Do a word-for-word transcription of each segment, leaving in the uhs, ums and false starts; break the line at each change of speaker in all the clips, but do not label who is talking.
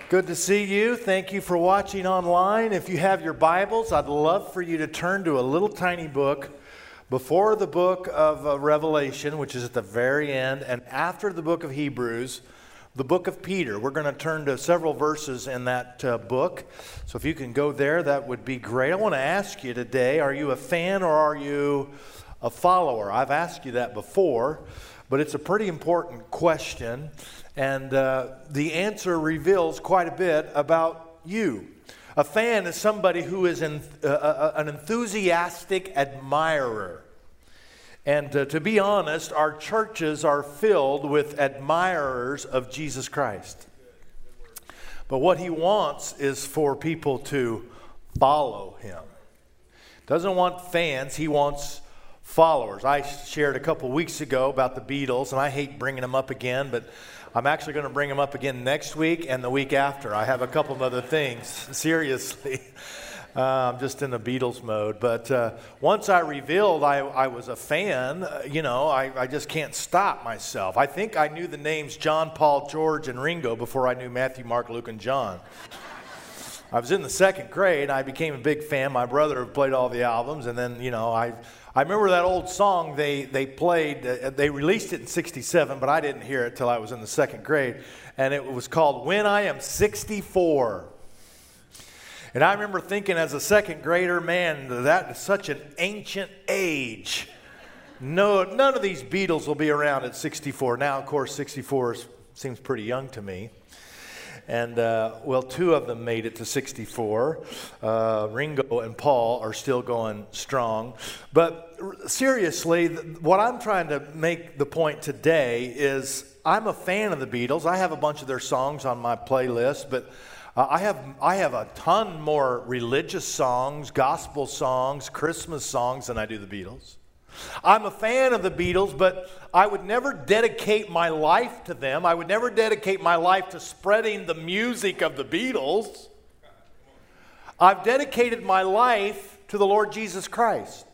Good to see you. Thank you for watching online. If you have your Bibles, I'd love for you to turn to a little tiny book before the book of uh, Revelation, which is at the very end, and after the book of Hebrews, the book of Peter. We're going to turn to several verses in that uh, book. So if you can go there, that would be great. I want to ask you today, are you a fan or are you a follower? I've asked you that before, but it's a pretty important question. And uh, the answer reveals quite a bit about you. A fan is somebody who is an, uh, uh, an enthusiastic admirer. And uh, to be honest, our churches are filled with admirers of Jesus Christ. But what he wants is for people to follow him. Doesn't want fans, he wants followers. I shared a couple weeks ago about the Beatles, and I hate bringing them up again, but I'm actually going to bring them up again next week and the week after. I have a couple of other things, seriously. Uh, I'm just in the Beatles mode. But uh, once I revealed I, I was a fan, uh, you know, I, I just can't stop myself. I think I knew the names John, Paul, George, and Ringo before I knew Matthew, Mark, Luke, and John. I was in the second grade. I became a big fan. My brother played all the albums. And then, you know, I I remember that old song they, they played. Uh, they released it in sixty-seven, but I didn't hear it till I was in the second grade. And it was called When I Am sixty-four. And I remember thinking as a second grader, man, that is such an ancient age. No, none of these Beatles will be around at sixty-four. Now, of course, sixty-four is, seems pretty young to me. And, uh, well, two of them made it to sixty-four. Uh, Ringo and Paul are still going strong. But seriously, what I'm trying to make the point today is I'm a fan of the Beatles. I have a bunch of their songs on my playlist, but uh, I have I have a ton more religious songs, gospel songs, Christmas songs than I do the Beatles. I'm a fan of the Beatles, but I would never dedicate my life to them. I would never dedicate my life to spreading the music of the Beatles. I've dedicated my life to the Lord Jesus Christ.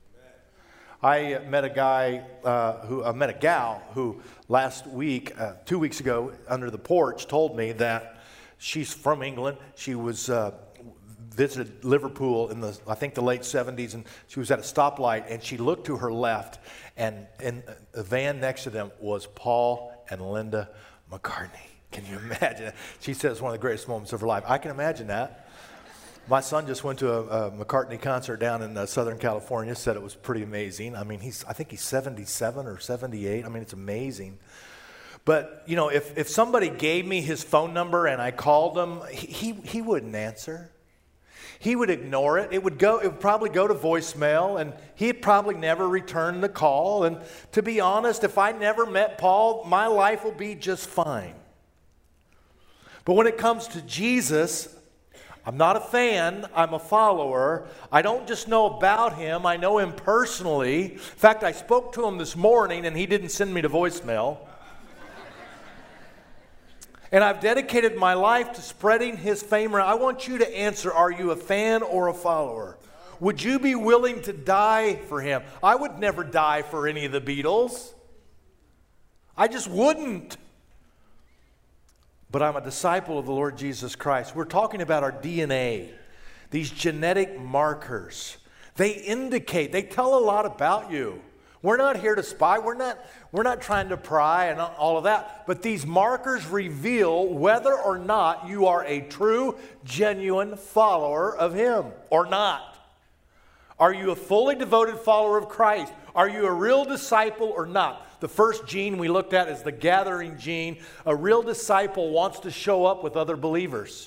I met a guy, uh, who I met a gal who last week, uh, two weeks ago, under the porch, told me that she's from England. She was uh, visited Liverpool in the, I think, the late seventies, and she was at a stoplight, and she looked to her left, and in the van next to them was Paul and Linda McCartney. Can you imagine? She said it's one of the greatest moments of her life. I can imagine that. My son just went to a, a McCartney concert down in uh, Southern California, said it was pretty amazing. I mean, he's I think he's seventy-seven or seventy-eight. I mean, it's amazing. But, you know, if, if somebody gave me his phone number and I called him, he, he, he wouldn't answer. He would ignore it. It would go. It would probably go to voicemail, and he'd probably never return the call. And to be honest, if I never met Paul, my life will be just fine. But when it comes to Jesus, I'm not a fan. I'm a follower. I don't just know about him. I know him personally. In fact, I spoke to him this morning, and he didn't send me to voicemail. And I've dedicated my life to spreading his fame around. I want you to answer, are you a fan or a follower? Would you be willing to die for him? I would never die for any of the Beatles. I just wouldn't. But I'm a disciple of the Lord Jesus Christ. We're talking about our D N A, these genetic markers. They indicate, they tell a lot about you. We're not here to spy. We're not, we're not trying to pry and all of that. But these markers reveal whether or not you are a true, genuine follower of him or not. Are you a fully devoted follower of Christ? Are you a real disciple or not? The first gene we looked at is the gathering gene. A real disciple wants to show up with other believers.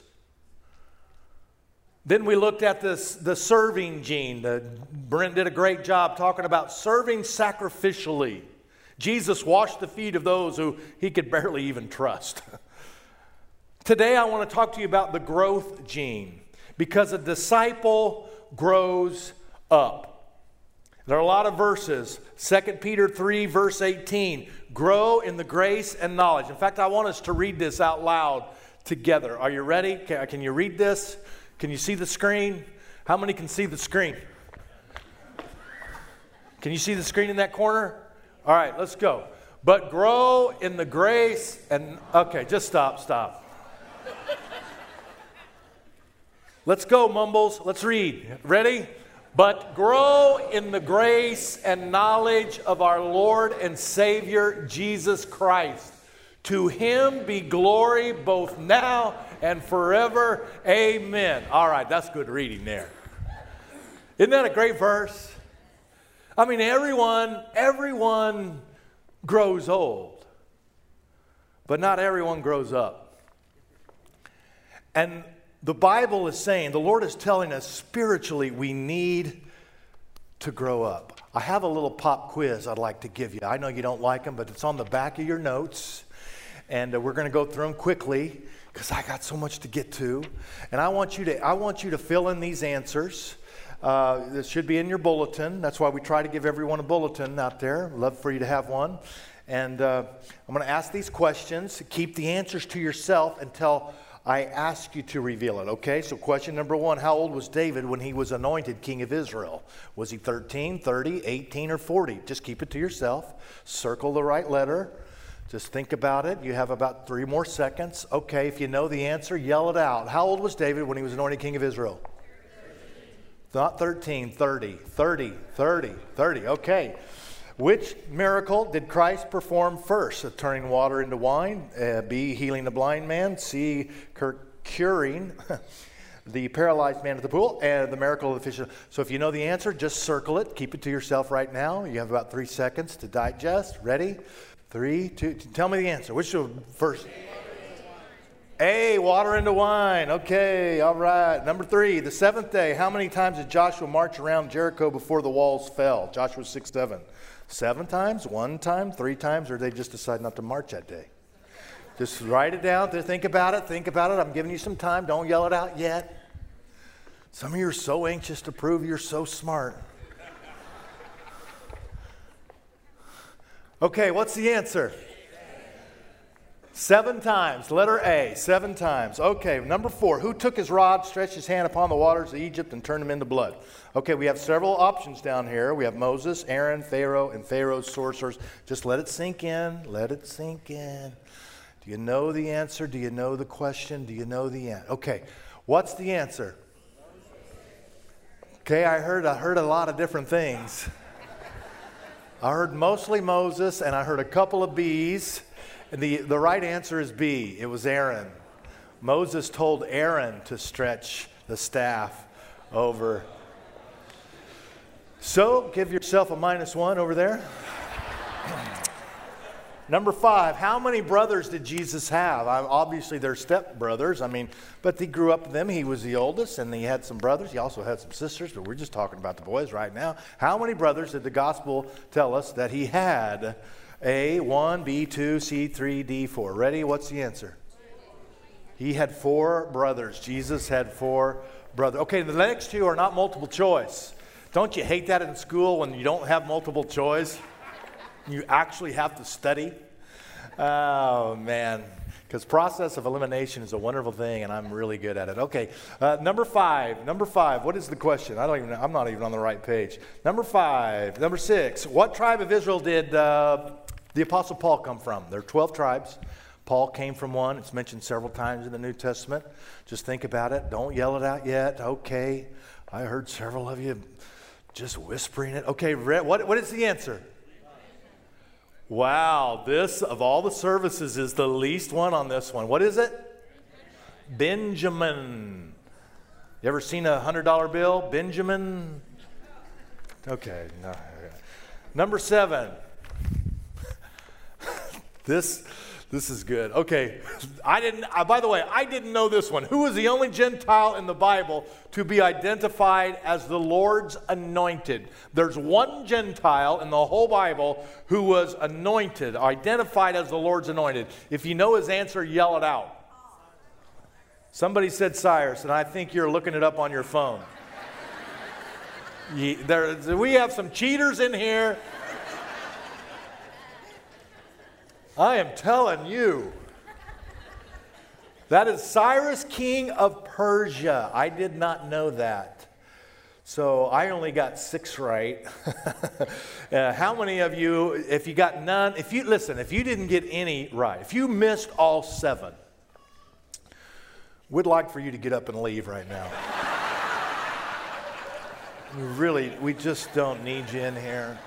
Then we looked at this, the serving gene. The, Brent did a great job talking about serving sacrificially. Jesus washed the feet of those who he could barely even trust. Today I want to talk to you about the growth gene, because a disciple grows up. There are a lot of verses. Second Peter three, verse eighteen. Grow in the grace and knowledge. In fact, I want us to read this out loud together. Are you ready? Can, can you read this? Can you see the screen? How many can see the screen? Can you see the screen in that corner? All right, let's go. But grow in the grace and... Okay, just stop, stop. Let's go, Mumbles. Let's read. Ready? But grow in the grace and knowledge of our Lord and Savior, Jesus Christ. To him be glory both now and forever. Amen. All right, that's good reading there. Isn't that a great verse? I mean, everyone, everyone grows old, but not everyone grows up. And the Bible is saying, the Lord is telling us spiritually we need to grow up. I have a little pop quiz I'd like to give you. I know you don't like them, but it's on the back of your notes. And uh, we're going to go through them quickly because I got so much to get to. And I want you to, I want you to fill in these answers. Uh, this should be in your bulletin. That's why we try to give everyone a bulletin out there. Love for you to have one. And uh, I'm going to ask these questions. Keep the answers to yourself until I ask you to reveal it, okay? So question number one, how old was David when he was anointed king of Israel? Was he thirteen, thirty, eighteen, or forty? Just keep it to yourself. Circle the right letter. Just think about it. You have about three more seconds. Okay, if you know the answer, yell it out. How old was David when he was anointed king of Israel? Not thirteen, thirty, thirty, thirty, thirty. Okay. Which miracle did Christ perform first? Turning water into wine. Uh, B, healing the blind man. C, curing the paralyzed man at the pool. And the miracle of the fish. So if you know the answer, just circle it. Keep it to yourself right now. You have about three seconds to digest. Ready? Three, two, two. Tell me the answer. Which was first? A, water into wine. Okay, all right. Number three, the seventh day. How many times did Joshua march around Jericho before the walls fell? Joshua six, seven. Seven times, one time, three times, or they just decide not to march that day? Just write it down. Think about it. Think about it. I'm giving you some time. Don't yell it out yet. Some of you are so anxious to prove you're so smart. Okay, what's the answer? Seven times. Letter A, seven times. Okay, number four. Who took his rod, stretched his hand upon the waters of Egypt, and turned them into blood? Okay, we have several options down here. We have Moses, Aaron, Pharaoh, and Pharaoh's sorcerers. Just let it sink in. Let it sink in. Do you know the answer? Do you know the question? Do you know the answer? Okay, what's the answer? Okay, I heard, I heard a lot of different things. I heard mostly Moses, and I heard a couple of B's. And the, the right answer is B. It was Aaron. Moses told Aaron to stretch the staff over. So, give yourself a minus one over there. Number five, how many brothers did Jesus have? I, obviously, they're stepbrothers. I mean, but he grew up with them. He was the oldest, and he had some brothers. He also had some sisters, but we're just talking about the boys right now. How many brothers did the gospel tell us that he had? A, one, B, two, C, three, D, four. Ready? What's the answer? He had four brothers. Jesus had four brothers. Okay, the next two are not multiple choice. Don't you hate that in school when you don't have multiple choice? You actually have to study. Oh, man. Because process of elimination is a wonderful thing, and I'm really good at it. Okay, uh, number five. Number five. What is the question? I don't even. I'm not even on the right page. Number five. Number six. What tribe of Israel did uh, the Apostle Paul come from? There are twelve tribes. Paul came from one. It's mentioned several times in the New Testament. Just think about it. Don't yell it out yet. Okay. I heard several of you just whispering it. Okay. What what is the answer? Wow, this, of all the services, is the least one on this one. What is it? Benjamin. You ever seen a one hundred dollar bill? Benjamin? Okay. No. Number seven. This, this is good. Okay. I didn't, uh, by the way, I didn't know this one. Who was the only Gentile in the Bible to be identified as the Lord's anointed? There's one Gentile in the whole Bible who was anointed, identified as the Lord's anointed. If you know his answer, yell it out. Somebody said Cyrus, and I think you're looking it up on your phone. Ye, there, we have some cheaters in here. I am telling you. That is Cyrus, king of Persia. I did not know that. So I only got six right. uh, how many of you, if you got none, if you, listen, if you didn't get any right, if you missed all seven, we'd like for you to get up and leave right now. You really, we just don't need you in here.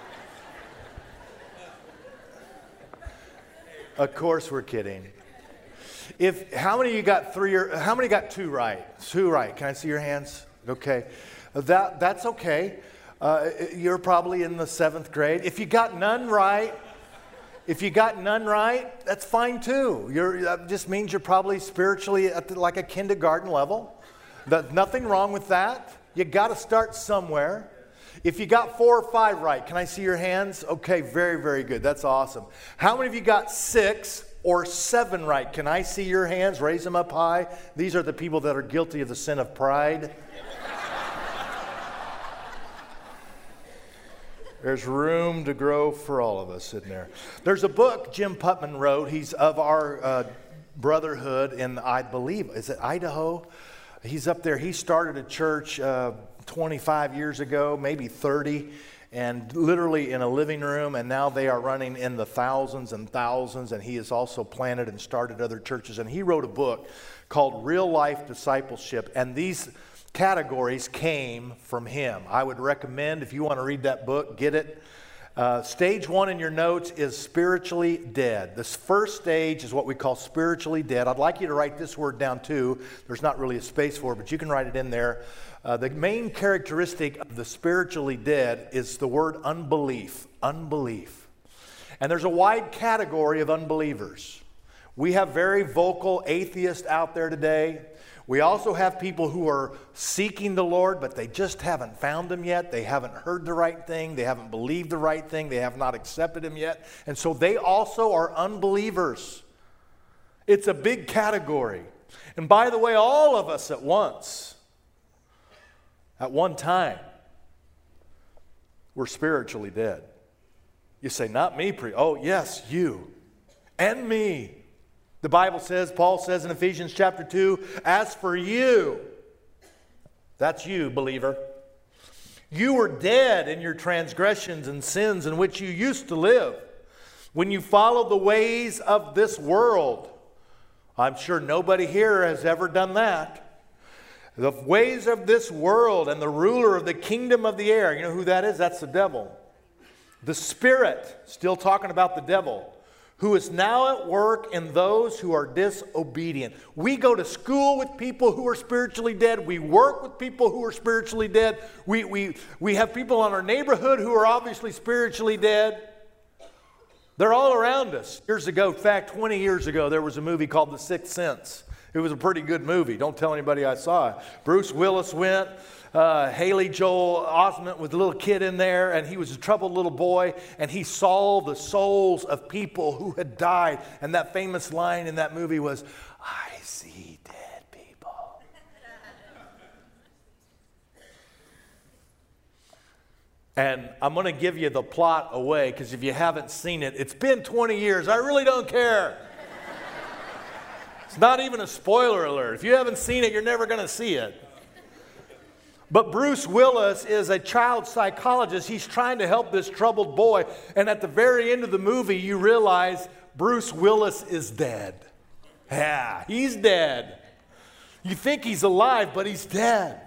Of course we're kidding. If how many of you got three or how many got two right? Two right. Can I see your hands? Okay. That that's okay. Uh, you're probably in the seventh grade. If you got none right, if you got none right, that's fine too. You're, that just means you're probably spiritually at the, like a kindergarten level. There's nothing wrong with that. You got to start somewhere. If you got four or five right, can I see your hands? Okay, very, very good. That's awesome. How many of you got six or seven right? Can I see your hands? Raise them up high. These are the people that are guilty of the sin of pride. There's room to grow for all of us in there. There's a book Jim Putman wrote. He's of our uh, brotherhood in, I believe, is it Idaho? He's up there. He started a church uh, twenty-five years ago, maybe thirty, and literally in a living room, and now they are running in the thousands and thousands, and he has also planted and started other churches. And he wrote a book called Real Life Discipleship, and these categories came from him. I would recommend, if you want to read that book, get it. Uh, stage one in your notes is spiritually dead. This first stage is what we call spiritually dead. I'd like you to write this word down too. There's not really a space for it, but you can write it in there. Uh, the main characteristic of the spiritually dead is the word unbelief. Unbelief. And there's a wide category of unbelievers. We have very vocal atheists out there today. We also have people who are seeking the Lord, but they just haven't found Him yet. They haven't heard the right thing. They haven't believed the right thing. They have not accepted Him yet. And so they also are unbelievers. It's a big category. And by the way, all of us at once, at one time, we're spiritually dead. You say, not me, pre. Oh, yes, you and me. The Bible says, Paul says in Ephesians chapter two, as for you, that's you, believer, you were dead in your transgressions and sins in which you used to live when you followed the ways of this world. I'm sure nobody here has ever done that. The ways of this world and the ruler of the kingdom of the air. You know who that is? That's the devil. The Spirit, still talking about the devil, who is now at work in those who are disobedient. We go to school with people who are spiritually dead. We work with people who are spiritually dead. We, we, we have people in our neighborhood who are obviously spiritually dead. They're all around us. Years ago, in fact, twenty years ago, there was a movie called The Sixth Sense. It was a pretty good movie. Don't tell anybody I saw it. Bruce Willis went. Uh, Haley Joel Osment was a little kid in there, and he was a troubled little boy, and he saw the souls of people who had died. And that famous line in that movie was, I see dead people. And I'm going to give you the plot away, because if you haven't seen it, it's been twenty years. I really don't care. It's not even a spoiler alert. If you haven't seen it, you're never going to see it. But Bruce Willis is a child psychologist. He's trying to help this troubled boy. And at the very end of the movie, you realize Bruce Willis is dead. Yeah, he's dead. You think he's alive, but he's dead.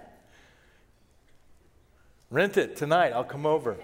Rent it tonight. I'll come over.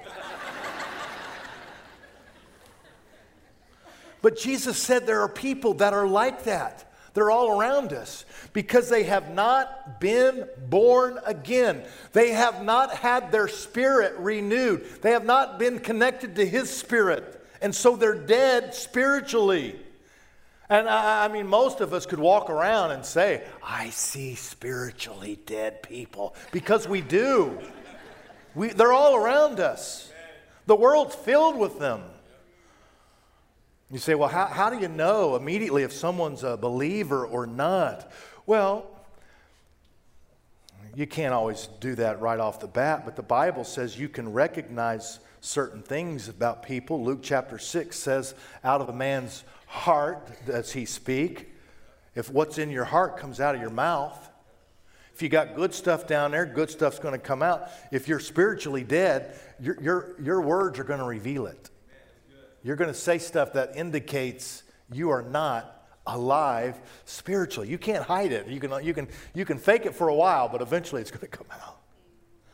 But Jesus said there are people that are like that. They're all around us because they have not been born again. They have not had their spirit renewed. They have not been connected to His Spirit. And so they're dead spiritually. And I, I mean, most of us could walk around and say, I see spiritually dead people. Because we do. We, they're all around us. The world's filled with them. You say, well, how, how do you know immediately if someone's a believer or not? Well, you can't always do that right off the bat, but the Bible says you can recognize certain things about people. Luke chapter six says, out of a man's heart does he speak. If what's in your heart comes out of your mouth. If you got good stuff down there, good stuff's going to come out. If you're spiritually dead, your, your, your words are going to reveal it. You're going to say stuff that indicates you are not alive spiritually. You can't hide it. You can, you can, you can fake it for a while, but eventually it's going to come out.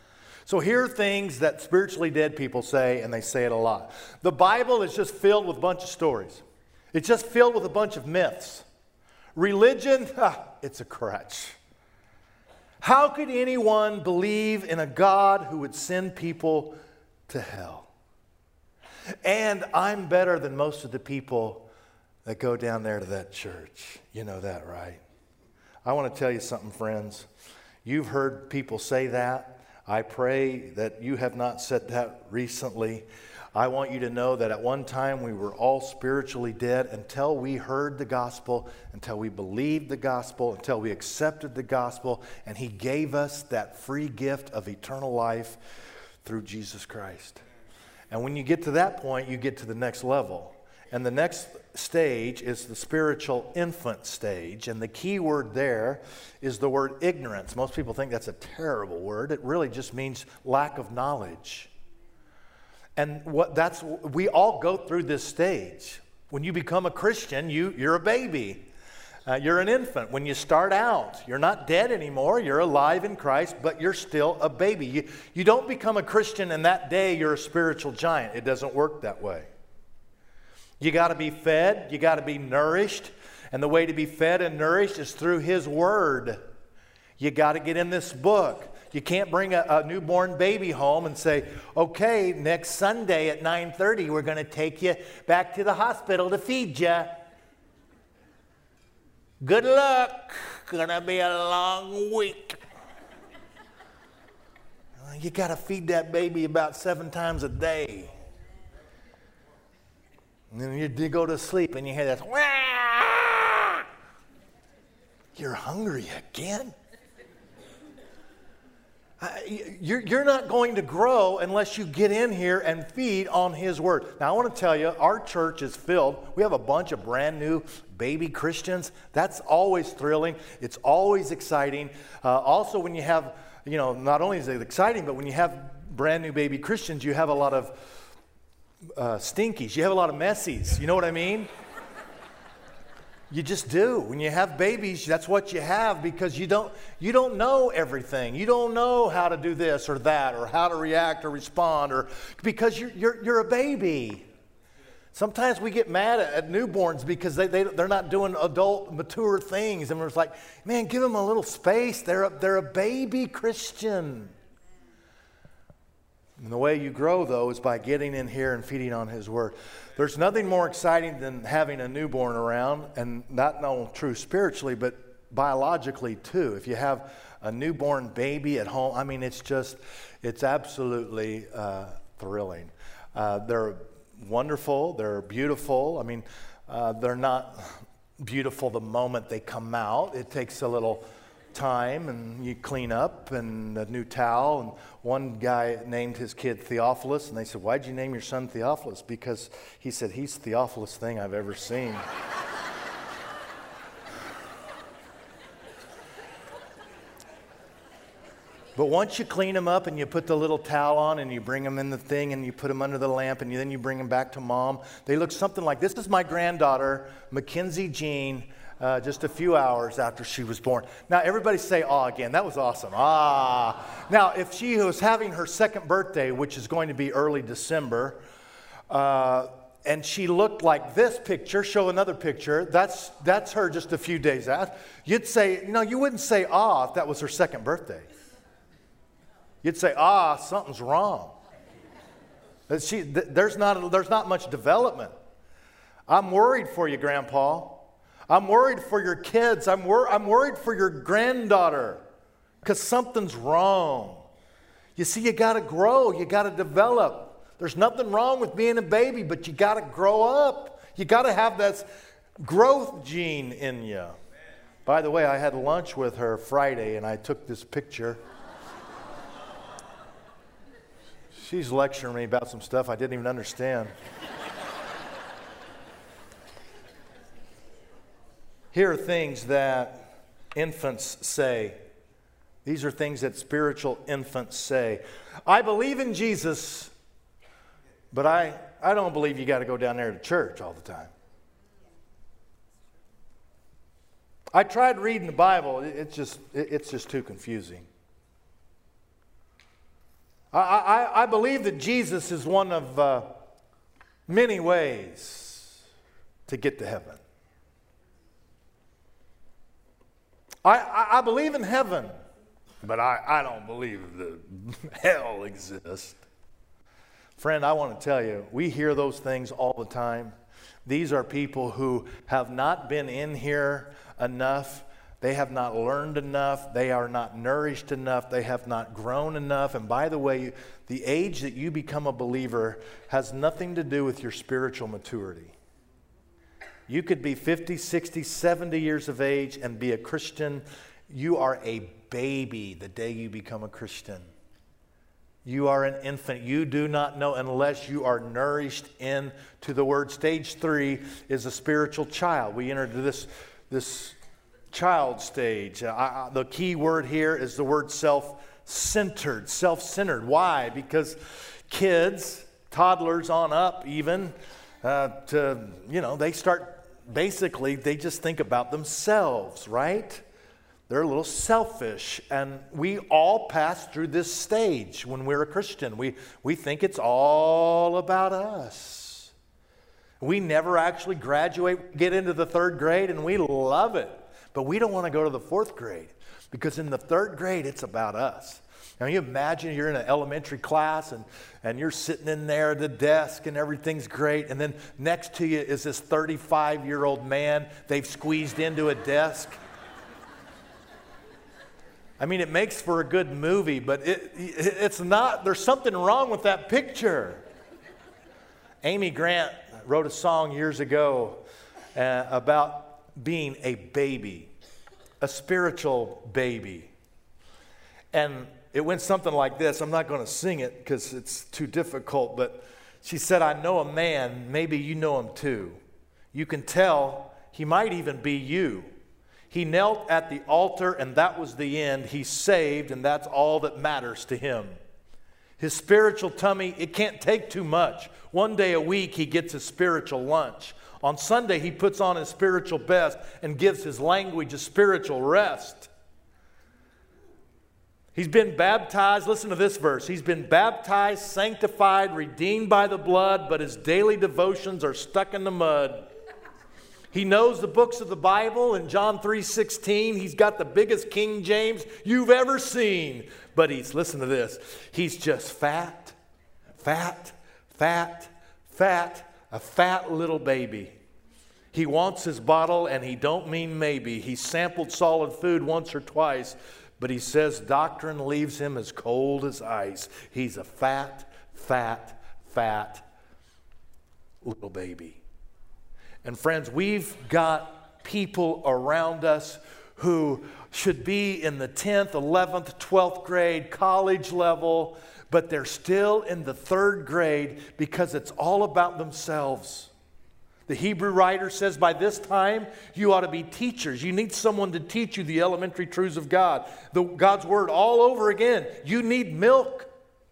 So here are things that spiritually dead people say, and they say it a lot. The Bible is just filled with a bunch of stories. It's just filled with a bunch of myths. Religion, ah, it's a crutch. How could anyone believe in a God who would send people to hell? And I'm better than most of the people that go down there to that church. You know that, right? I want to tell you something, friends. You've heard people say that. I pray that you have not said that recently. I want you to know that at one time we were all spiritually dead until we heard the gospel, until we believed the gospel, until we accepted the gospel, and He gave us that free gift of eternal life through Jesus Christ. And when you get to that point, you get to the next level. And the next stage is the spiritual infant stage. And the key word there is the word ignorance. Most people think that's a terrible word. It really just means lack of knowledge. And what that's we all go through this stage. When you become a Christian, you, you're a baby. Uh, you're an infant. When you start out, you're not dead anymore. You're alive in Christ, but you're still a baby. You, you don't become a Christian and that day you're a spiritual giant. It doesn't work that way. You got to be fed. You got to be nourished. And the way to be fed and nourished is through His Word. You got to get in this book. You can't bring a, a newborn baby home and say, okay, next Sunday at nine thirty, we're going to take you back to the hospital to feed you. Good luck. Gonna be a long week. You got to feed that baby about seven times a day. And then you, you go to sleep and you hear this, wah! You're hungry again? Uh, you're, you're not going to grow unless you get in here and feed on His Word. Now, I want to tell you, our church is filled. We have a bunch of brand new baby Christians. That's always thrilling. It's always exciting. Uh, also, when you have, you know, not only is it exciting, but when you have brand new baby Christians, you have a lot of uh, stinkies. You have a lot of messies. You know what I mean? You just do. When you have babies, that's what you have, because you don't you don't know everything. You don't know how to do this or that, or how to react or respond, or because you're you're you're a baby. Sometimes we get mad at, at newborns because they, they they're not doing adult, mature things, and we're just like, man, give them a little space. They're a, they're a baby Christian. And the way you grow, though, is by getting in here and feeding on His Word. There's nothing more exciting than having a newborn around, and not only true spiritually, but biologically, too. If you have a newborn baby at home, I mean, it's just, it's absolutely uh, thrilling. Uh, they're wonderful. They're beautiful. I mean, uh, they're not beautiful the moment they come out. It takes a little time, and you clean up and a new towel. And one guy named his kid Theophilus, and they said, why'd you name your son Theophilus? Because he said, he's the awfulest thing I've ever seen. But once you clean them up and you put the little towel on and you bring them in the thing and you put them under the lamp and you, then you bring them back to mom, they look something like this. Is my granddaughter, Mackenzie Jean, Uh, just a few hours after she was born. Now, everybody say, ah, again. That was awesome. Ah. Now, if she was having her second birthday, which is going to be early December, uh, and she looked like this picture, show another picture, that's that's her just a few days after. You'd say, no, you wouldn't say, ah, if that was her second birthday. You'd say, ah, something's wrong. She, there's not, there's not much development. I'm worried for you, Grandpa. I'm worried for your kids. I'm, wor- I'm worried for your granddaughter because something's wrong. You see, you got to grow. You got to develop. There's nothing wrong with being a baby, but you got to grow up. You got to have that growth gene in you. By the way, I had lunch with her Friday, and I took this picture. She's lecturing me about some stuff I didn't even understand. Here are things that infants say. These are things that spiritual infants say. I believe in Jesus, but I, I don't believe you got to go down there to church all the time. I tried reading the Bible. It's just, it's just too confusing. I, I, I believe that Jesus is one of uh, many ways to get to heaven. I, I, I believe in heaven, but I, I don't believe that hell exists. Friend, I want to tell you, we hear those things all the time. These are people who have not been in here enough. They have not learned enough. They are not nourished enough. They have not grown enough. And by the way, the age that you become a believer has nothing to do with your spiritual maturity. You could be fifty, sixty, seventy years of age and be a Christian. You are a baby the day you become a Christian. You are an infant. You do not know unless you are nourished into the Word. Stage three is a spiritual child. We enter this, this child stage. Uh, I, the key word here is the word self-centered. Self-centered. Why? Because kids, toddlers on up even, uh, to, you know, they start, basically, they just think about themselves, right? They're a little selfish, and we all pass through this stage when we're a Christian. We, we think it's all about us. We never actually graduate, get into the third grade, and we love it. But we don't want to go to the fourth grade, because in the third grade, it's about us. Now, you imagine you're in an elementary class, and, and you're sitting in there at the desk, and everything's great, and then next to you is this thirty-five-year-old man they've squeezed into a desk. I mean, it makes for a good movie, but it, it's not, there's something wrong with that picture. Amy Grant wrote a song years ago uh, about being a baby, a spiritual baby. And it went something like this. I'm not going to sing it because it's too difficult, but she said, I know a man, maybe you know him too. You can tell he might even be you. He knelt at the altar, and that was the end. He's saved, and that's all that matters to him. His spiritual tummy, it can't take too much. One day a week, he gets his spiritual lunch. On Sunday, he puts on his spiritual best and gives his language a spiritual rest. He's been baptized. Listen to this verse. He's been baptized, sanctified, redeemed by the blood, but his daily devotions are stuck in the mud. He knows the books of the Bible. In John three sixteen, he's got the biggest King James you've ever seen. But he's, listen to this, he's just fat, fat, fat, fat, a fat little baby. He wants his bottle, and he don't mean maybe. He sampled solid food once or twice, but he says doctrine leaves him as cold as ice. He's a fat, fat, fat little baby. And friends, we've got people around us who should be in the tenth, eleventh, twelfth grade, college level, but they're still in the third grade because it's all about themselves. The Hebrew writer says by this time, you ought to be teachers. You need someone to teach you the elementary truths of God. The, God's word all over again. You need milk,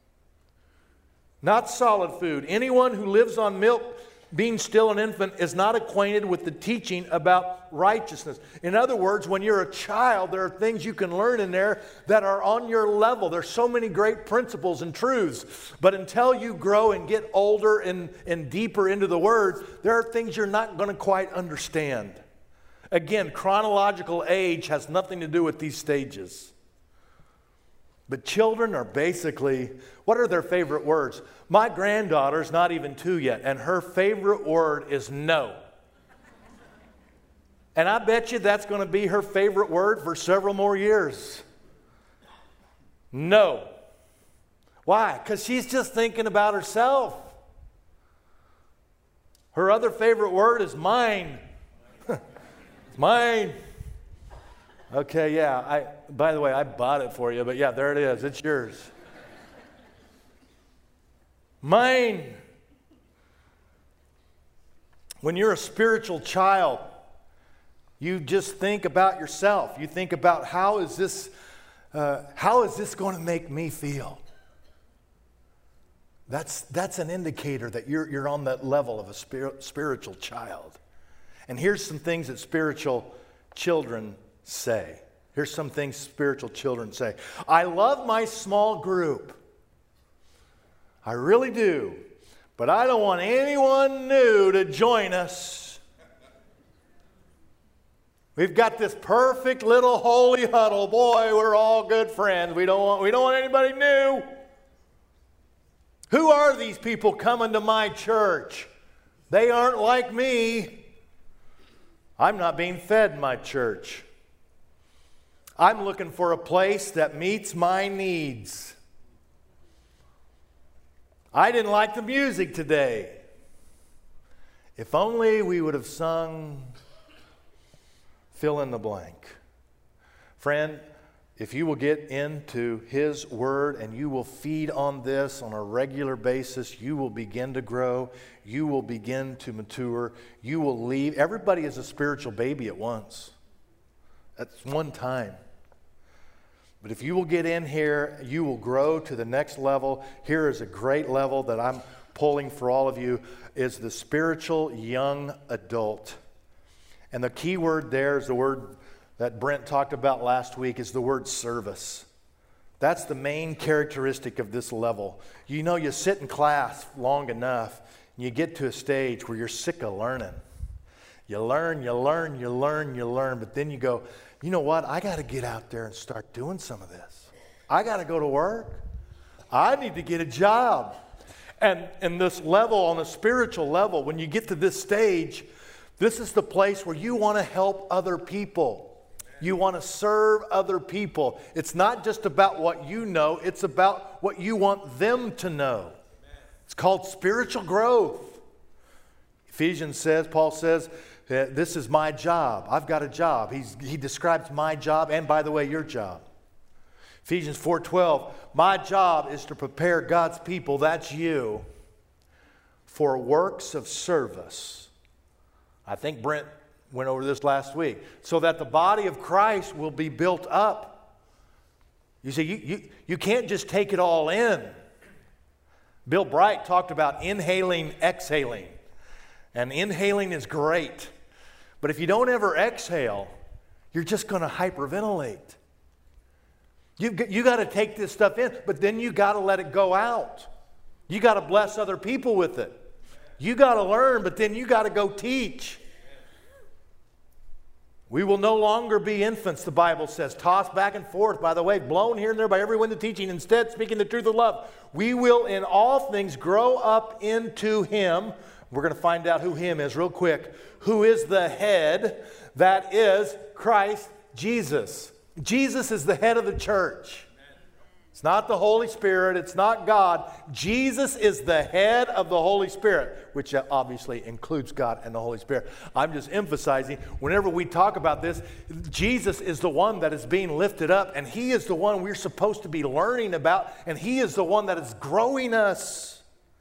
not solid food. Anyone who lives on milk, being still an infant, is not acquainted with the teaching about righteousness. In other words, when you're a child, there are things you can learn in there that are on your level. There's so many great principles and truths. But until you grow and get older and, and deeper into the Word, there are things you're not going to quite understand. Again, chronological age has nothing to do with these stages. But children are basically, what are their favorite words? My granddaughter's not even two yet, and her favorite word is no. And I bet you that's going to be her favorite word for several more years. No. Why? Because she's just thinking about herself. Her other favorite word is mine. Mine. Okay, yeah. I. By the way, I bought it for you, but yeah, there it is. It's yours. Mine. When you're a spiritual child, you just think about yourself. You think about how is this, uh, how is this going to make me feel? That's that's an indicator that you're you're on that level of a spirit, spiritual child. And here's some things that spiritual children say. Here's some things spiritual children say. I love my small group. I really do. But I don't want anyone new to join us. We've got this perfect little holy huddle. Boy, we're all good friends. We don't want, we don't want anybody new. Who are these people coming to my church? They aren't like me. I'm not being fed in my church. I'm looking for a place that meets my needs. I didn't like the music today. If only we would have sung fill in the blank. Friend, if you will get into His Word and you will feed on this on a regular basis, you will begin to grow. You will begin to mature. You will leave. Everybody is a spiritual baby at once. That's one time. But if you will get in here, you will grow to the next level. Here is a great level that I'm pulling for all of you, is the spiritual young adult. And the key word there is the word that Brent talked about last week, is the word service. That's the main characteristic of this level. You know, you sit in class long enough, and you get to a stage where you're sick of learning. You learn, you learn, you learn, you learn, but then you go, you know what? I got to get out there and start doing some of this. I got to go to work. I need to get a job. And in this level, on the spiritual level, when you get to this stage, this is the place where you want to help other people. You want to serve other people. It's not just about what you know. It's about what you want them to know. It's called spiritual growth. Ephesians says, Paul says, this is my job. I've got a job. He's, he describes my job and, by the way, your job. Ephesians four twelve, my job is to prepare God's people, that's you, for works of service. I think Brent went over this last week. So that the body of Christ will be built up. You see, you, you, you can't just take it all in. Bill Bright talked about inhaling, exhaling. And inhaling is great. But if you don't ever exhale, you're just going to hyperventilate. You've, you got to take this stuff in, but then you got to let it go out. You got to bless other people with it. You got to learn, but then you got to go teach. We will no longer be infants, the Bible says, tossed back and forth, by the way, blown here and there by every wind of teaching, instead speaking the truth of love. We will in all things grow up into Him. We're going to find out who Him is real quick. Who is the head? That is Christ Jesus. Jesus is the head of the church. It's not the Holy Spirit. It's not God. Jesus is the head of the Holy Spirit, which obviously includes God and the Holy Spirit. I'm just emphasizing, whenever we talk about this, Jesus is the one that is being lifted up, and He is the one we're supposed to be learning about, and He is the one that is growing us.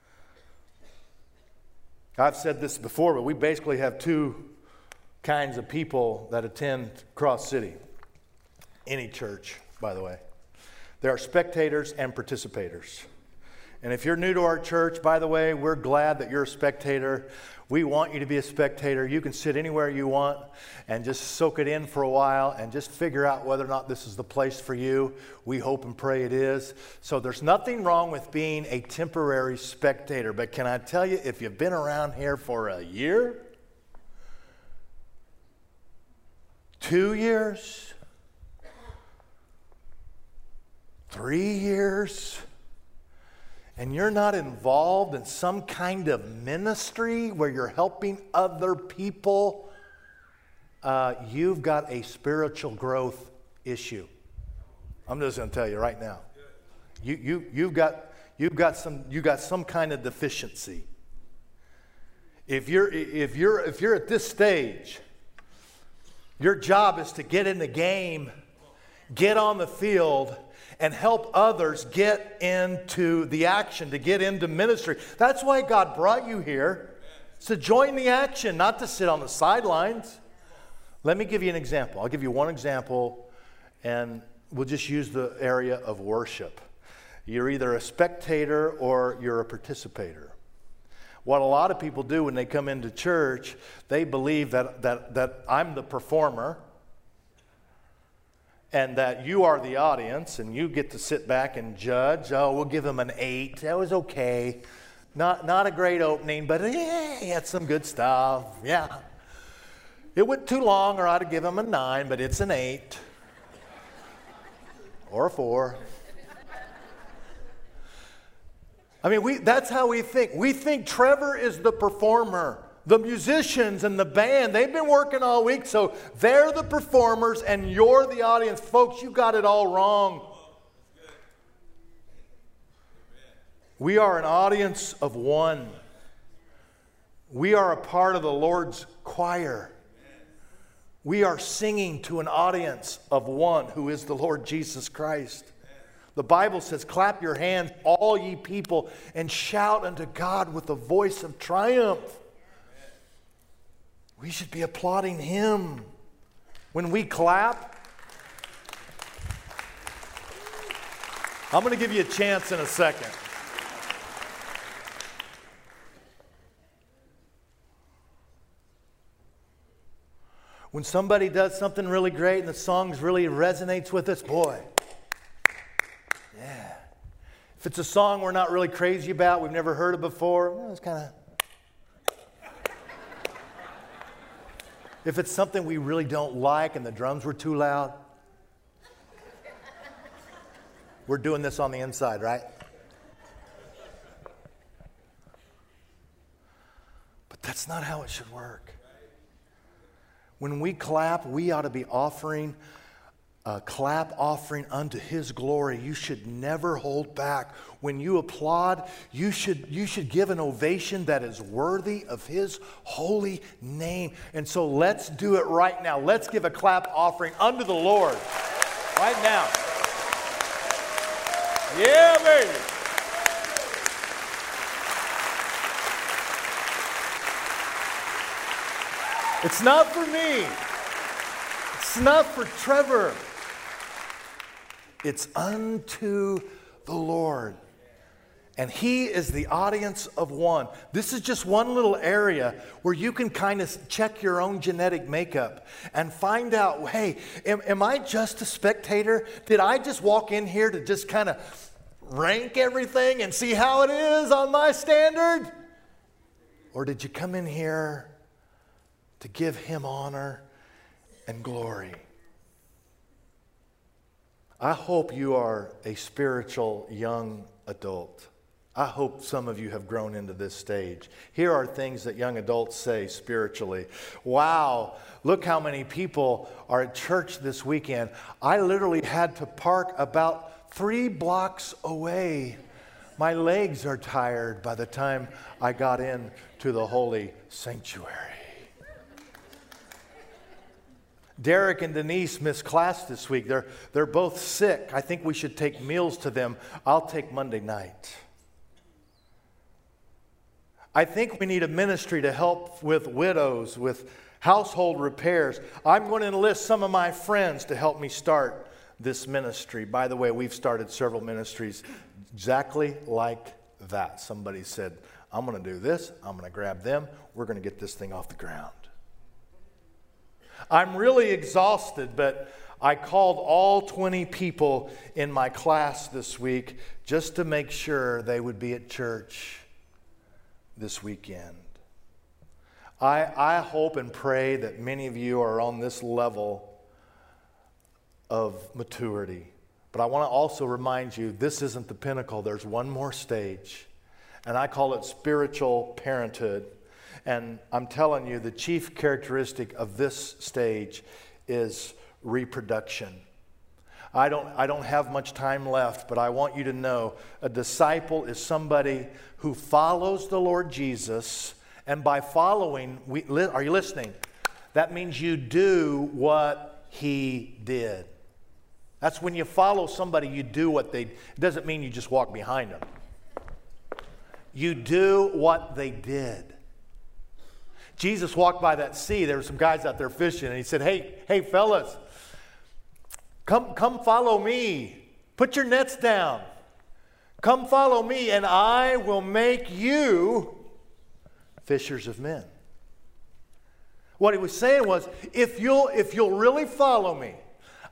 I've said this before, but we basically have two kinds of people that attend Cross City. Any church, by the way. There are spectators and participators. And if you're new to our church, by the way, we're glad that you're a spectator. We want you to be a spectator. You can sit anywhere you want and just soak it in for a while and just figure out whether or not this is the place for you. We hope and pray it is. So there's nothing wrong with being a temporary spectator. But can I tell you, if you've been around here for a year, two years, three years, and you're not involved in some kind of ministry where you're helping other people, uh, you've got a spiritual growth issue. I'm just going to tell you right now. You, you, you've got, you've got some, you got some kind of deficiency. If you're, if you're, if you're at this stage, your job is to get in the game, get on the field, and help others get into the action, to get into ministry. That's why God brought you here, to join the action, not to sit on the sidelines. Let me give you an example. I'll give you one example, and we'll just use the area of worship. You're either a spectator or you're a participator. What a lot of people do when they come into church, they believe that, that, that I'm the performer, and that you are the audience and you get to sit back and judge. Oh, we'll give him an eight. That was okay. Not, not a great opening, but yeah, he had some good stuff. Yeah. It went too long, or I'd have given him a nine, but it's an eight. Or a four. I mean, we, that's how we think. We think Trevor is the performer. The musicians and the band, they've been working all week, so they're the performers and you're the audience. Folks, you got it all wrong. We are an audience of one. We are a part of the Lord's choir. We are singing to an audience of one, who is the Lord Jesus Christ. The Bible says, clap your hands, all ye people, and shout unto God with a voice of triumph. We should be applauding Him. When we clap, I'm going to give you a chance in a second. When somebody does something really great and the song really resonates with us, boy, yeah. If it's a song we're not really crazy about, we've never heard it before, well, it's kind of... If it's something we really don't like and the drums were too loud, we're doing this on the inside, right? But that's not how it should work. When we clap, we ought to be offering a clap offering unto His glory. You should never hold back. When you applaud, you should, you should give an ovation that is worthy of His holy name. And so let's do it right now. Let's give a clap offering unto the Lord right now. Yeah, baby. It's not for me. It's not for Trevor. It's unto the Lord. And He is the audience of one. This is just one little area where you can kind of check your own genetic makeup and find out, hey, am, am I just a spectator? Did I just walk in here to just kind of rank everything and see how it is on my standard? Or did you come in here to give Him honor and glory? I hope you are a spiritual young adult. I hope some of you have grown into this stage. Here are things that young adults say spiritually. Wow, look how many people are at church this weekend. I literally had to park about three blocks away. My legs are tired by the time I got into the holy sanctuary. Derek and Denise missed class this week. They're, they're both sick. I think we should take meals to them. I'll take Monday night. I think we need a ministry to help with widows, with household repairs. I'm going to enlist some of my friends to help me start this ministry. By the way, we've started several ministries exactly like that. Somebody said, I'm going to do this. I'm going to grab them. We're going to get this thing off the ground. I'm really exhausted, but I called all twenty people in my class this week just to make sure they would be at church this weekend. I, I hope and pray that many of you are on this level of maturity. But I want to also remind you, this isn't the pinnacle. There's one more stage, and I call it spiritual parenthood. And I'm telling you, the chief characteristic of this stage is reproduction. I don't, I don't have much time left, but I want you to know a disciple is somebody who follows the Lord Jesus. And by following, we, are you listening? That means you do what He did. That's when you follow somebody, you do what they, it doesn't mean you just walk behind them. You do what they did. Jesus walked by that sea. There were some guys out there fishing, and He said, hey, hey, fellas, come, come follow me. Put your nets down. Come follow me, and I will make you fishers of men. What He was saying was, if you'll, if you'll really follow me,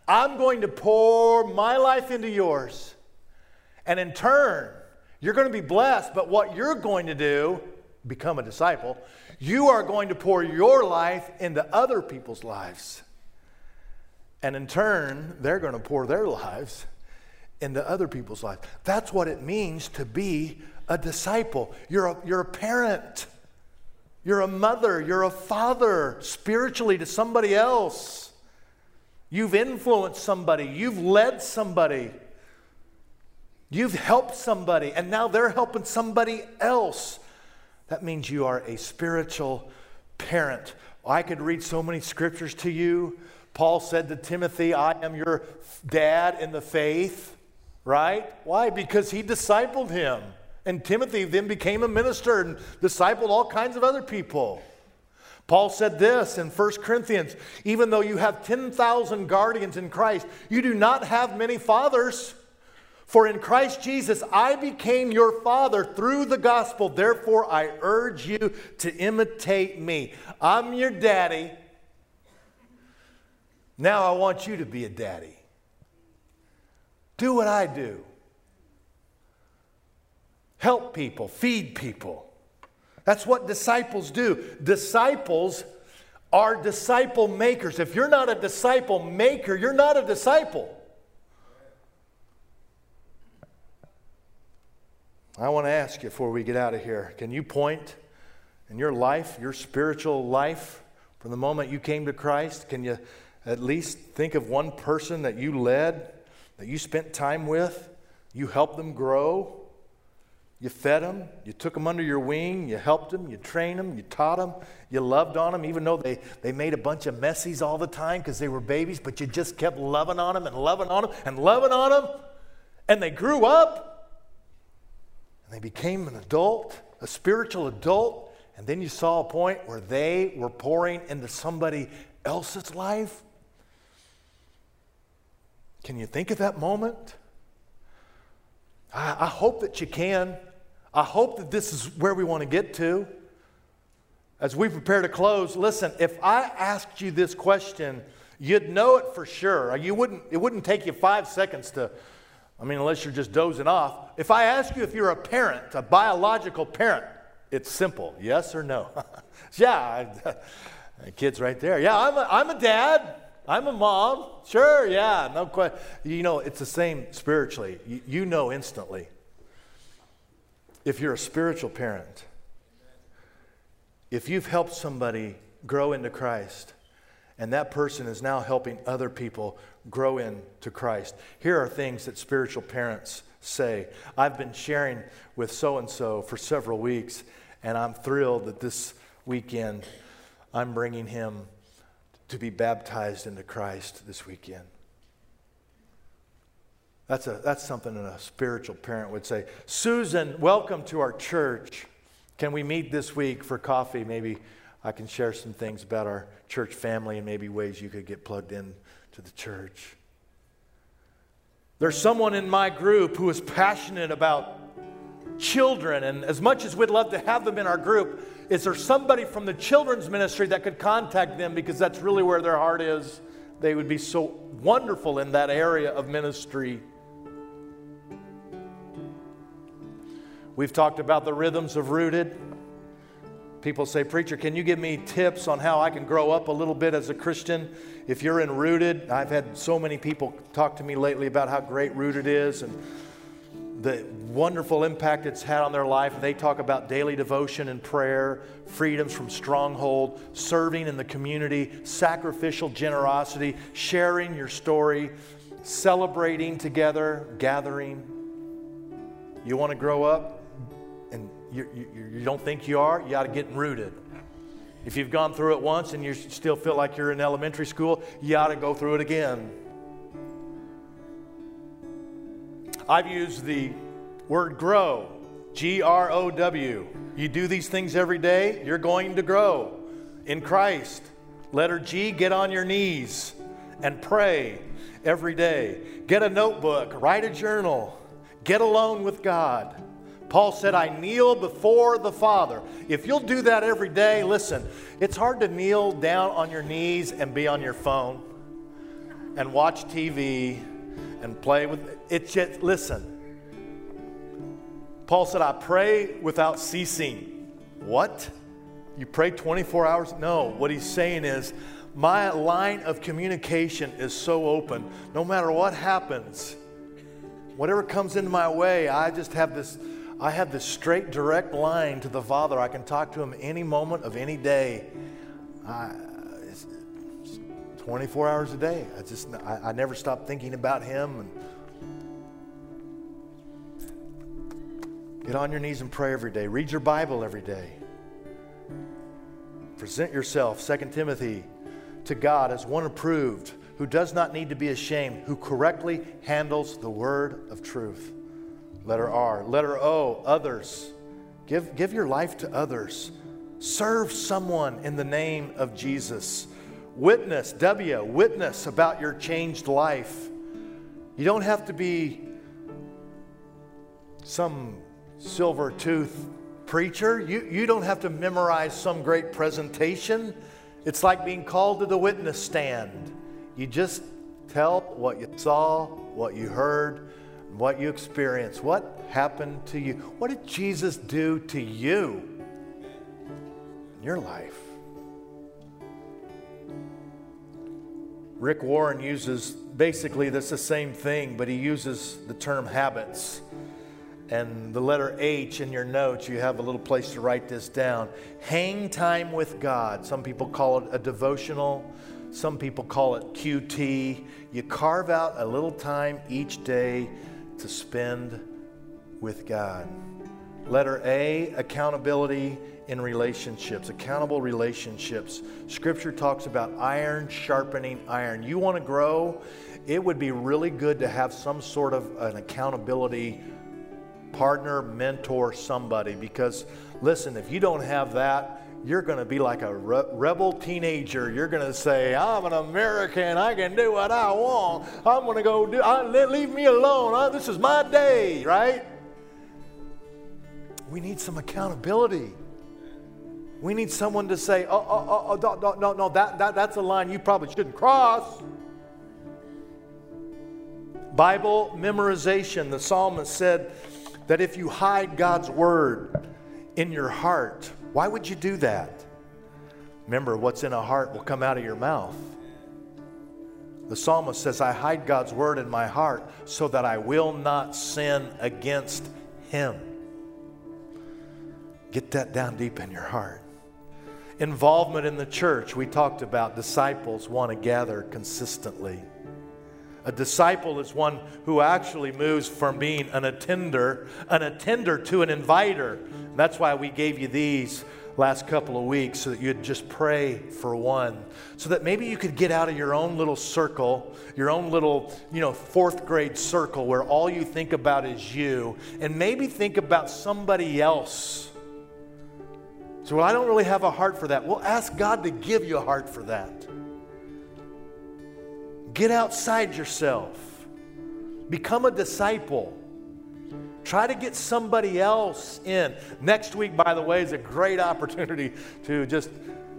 I'm going to pour my life into yours. And in turn, you're going to be blessed. But what you're going to do, become a disciple, you are going to pour your life into other people's lives. And in turn, they're going to pour their lives into other people's lives. That's what it means to be a disciple. You're a, you're a parent. You're a mother. You're a father spiritually to somebody else. You've influenced somebody. You've led somebody. You've helped somebody. And now they're helping somebody else. That means you are a spiritual parent. I could read so many scriptures to you. Paul said to Timothy, I am your dad in the faith. Right? Why? Because he discipled him. And Timothy then became a minister and discipled all kinds of other people. Paul said this in First Corinthians, even though you have ten thousand guardians in Christ, you do not have many fathers. For in Christ Jesus, I became your father through the gospel. Therefore, I urge you to imitate me. I'm your daddy. Now I want you to be a daddy. Do what I do. Help people, feed people. That's what disciples do. Disciples are disciple makers. If you're not a disciple maker, you're not a disciple. I want to ask you before we get out of here, can you point in your life, your spiritual life, from the moment you came to Christ, can you at least think of one person that you led, that you spent time with, you helped them grow, you fed them, you took them under your wing, you helped them, you trained them, you taught them, you loved on them, even though they, they made a bunch of messies all the time because they were babies, but you just kept loving on them and loving on them and loving on them, and they grew up. They became an adult, a spiritual adult, and then you saw a point where they were pouring into somebody else's life. Can you think of that moment? I, I hope that you can. I hope that this is where we want to get to. As we prepare to close, listen, if I asked you this question, you'd know it for sure. You wouldn't, it wouldn't take you five seconds to I mean, unless you're just dozing off. If I ask you if you're a parent, a biological parent, it's simple. Yes or no? Yeah, the kid's right there. Yeah, I'm a, I'm a dad. I'm a mom. Sure, yeah, no question. You know, it's the same spiritually. You, you know instantly. If you're a spiritual parent, if you've helped somebody grow into Christ, and that person is now helping other people grow into Christ. Here are things that spiritual parents say. I've been sharing with so-and-so for several weeks, and I'm thrilled that this weekend I'm bringing him to be baptized into Christ this weekend. That's, a, that's something that a spiritual parent would say. Susan, welcome to our church. Can we meet this week for coffee? Maybe I can share some things about our church family and maybe ways you could get plugged in to the church. There's someone in my group who is passionate about children, and as much as we'd love to have them in our group, is there somebody from the children's ministry that could contact them, because that's really where their heart is. They would be so wonderful in that area of ministry. We've talked about the rhythms of Rooted. People say, preacher, can you give me tips on how I can grow up a little bit as a Christian? If you're in Rooted, I've had so many people talk to me lately about how great Rooted is and the wonderful impact it's had on their life. They talk about daily devotion and prayer, freedoms from stronghold, serving in the community, sacrificial generosity, sharing your story, celebrating together, gathering. You want to grow up? And you, you, you don't think you are, you ought to get rooted. If you've gone through it once and you still feel like you're in elementary school, you ought to go through it again. I've used the word grow, G R O W. You do these things every day, you're going to grow in Christ. Letter G, get on your knees and pray every day. Get a notebook, write a journal, get alone with God. Paul said, I kneel before the Father. If you'll do that every day, listen, it's hard to kneel down on your knees and be on your phone. and watch T V and play with it. Just, listen, Paul said, I pray without ceasing. What? You pray twenty-four hours? No, what he's saying is, my line of communication is so open. No matter what happens, whatever comes into my way, I just have this, I have this straight, direct line to the Father. I can talk to him any moment of any day. I, it's, it's twenty-four hours a day. I just, I, I never stop thinking about him. And get on your knees and pray every day. Read your Bible every day. Present yourself, Second Timothy, to God as one approved, who does not need to be ashamed, who correctly handles the word of truth. Letter R. Letter O, others. Give, give your life to others. Serve someone in the name of Jesus. Witness, W, witness about your changed life. You don't have to be some silver tooth preacher. You, you don't have to memorize some great presentation. It's like being called to the witness stand. You just tell what you saw, what you heard, what you experienced. What happened to you? What did Jesus do to you in your life? Rick Warren uses, basically that's the same thing, but he uses the term habits. And the letter H in your notes, you have a little place to write this down. Hang time with God. Some people call it a devotional. Some people call it Q T. You carve out a little time each day to spend with God. Letter A, accountability in relationships. Accountable relationships. Scripture talks about iron sharpening iron. You want to grow? It would be really good to have some sort of an accountability partner, mentor, somebody, because listen, if you don't have that, you're going to be like a re- rebel teenager. You're going to say, I'm an American, I can do what I want, I'm going to go do, I, leave me alone, I, this is my day, right? We need some accountability. We need someone to say, oh, oh, oh, oh no, no, no, no that, that, that's a line you probably shouldn't cross. Bible memorization. The psalmist said that if you hide God's word in your heart, why would you do that? Remember, what's in a heart will come out of your mouth. The psalmist says, I hide God's word in my heart so that I will not sin against him. Get that down deep in your heart. Involvement in the church. We talked about disciples want to gather consistently. A disciple is one who actually moves from being an attender, an attender to an inviter. And that's why we gave you these last couple of weeks, so that you'd just pray for one. So that maybe you could get out of your own little circle, your own little, you know, fourth grade circle where all you think about is you, and maybe think about somebody else. So, well, I don't really have a heart for that. Well, ask God to give you a heart for that. Get outside yourself. Become a disciple. Try to get somebody else in. Next week, by the way, is a great opportunity to just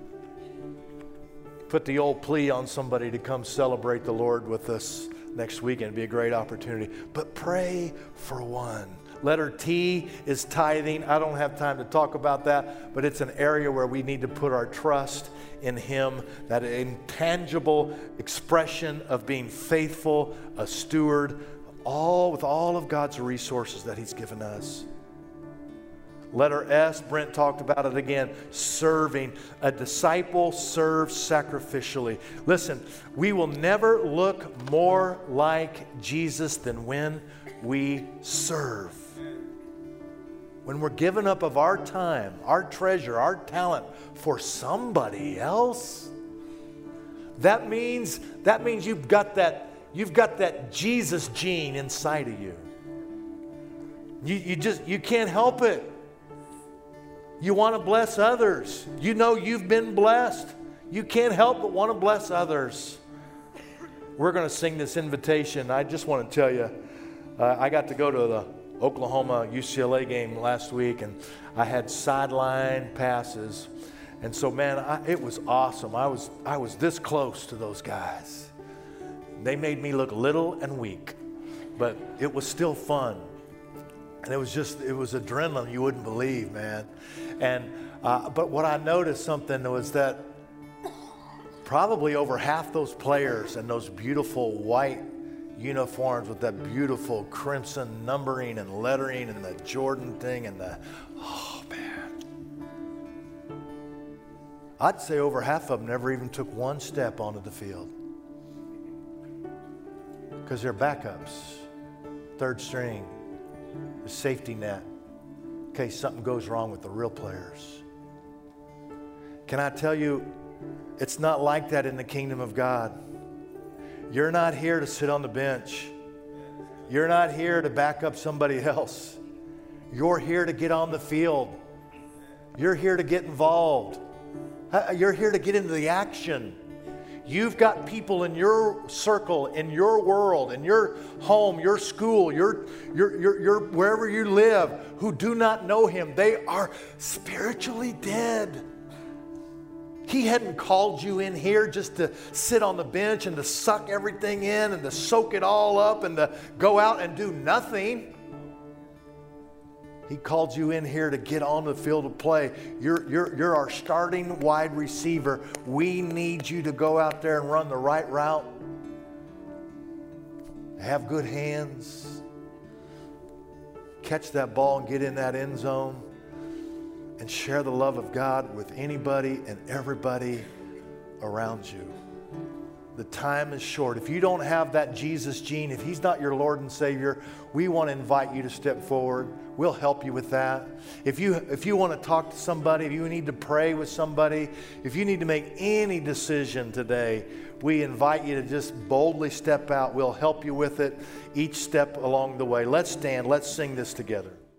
put the old plea on somebody to come celebrate the Lord with us next weekend. It'd be a great opportunity. But pray for one. Letter T is tithing. I don't have time to talk about that, but it's an area where we need to put our trust in Him, that intangible expression of being faithful, a steward, all with all of God's resources that He's given us. Letter S, Brent talked about it again, serving. A disciple serves sacrificially. Listen, we will never look more like Jesus than when we serve. When we're giving up of our time, our treasure, our talent for somebody else, that means that means you've got that you've got that Jesus gene inside of you. You you just you can't help it. You want to bless others. You know you've been blessed. You can't help but want to bless others. We're going to sing this invitation. I just want to tell you, uh, I got to go to the Oklahoma U C L A game last week, and I had sideline passes, and so man, I, it was awesome. I was I was this close to those guys. They made me look little and weak, but it was still fun. And it was just, it was adrenaline you wouldn't believe, man. And, uh, but what I noticed something was that probably over half those players in those beautiful white uniforms with that beautiful crimson numbering and lettering and the Jordan thing and the, oh man. I'd say over half of them never even took one step onto the field. Because they're backups, third string, the safety net, in case something goes wrong with the real players. Can I tell you, it's not like that in the kingdom of God. You're not here to sit on the bench. You're not here to back up somebody else. You're here to get on the field. You're here to get involved. You're here to get into the action. You've got people in your circle, in your world, in your home, your school, your, your, your, your, wherever you live, who do not know Him. They are spiritually dead. He hadn't called you in here just to sit on the bench and to suck everything in and to soak it all up and to go out and do nothing. He called you in here to get on the field of play. You're, you're, you're our starting wide receiver. We need you to go out there and run the right route. Have good hands. Catch that ball and get in that end zone. And share the love of God with anybody and everybody around you. The time is short. If you don't have that Jesus gene, if He's not your Lord and Savior, we want to invite you to step forward. We'll help you with that. If you, if you want to talk to somebody, if you need to pray with somebody, if you need to make any decision today, we invite you to just boldly step out. We'll help you with it each step along the way. Let's stand. Let's sing this together.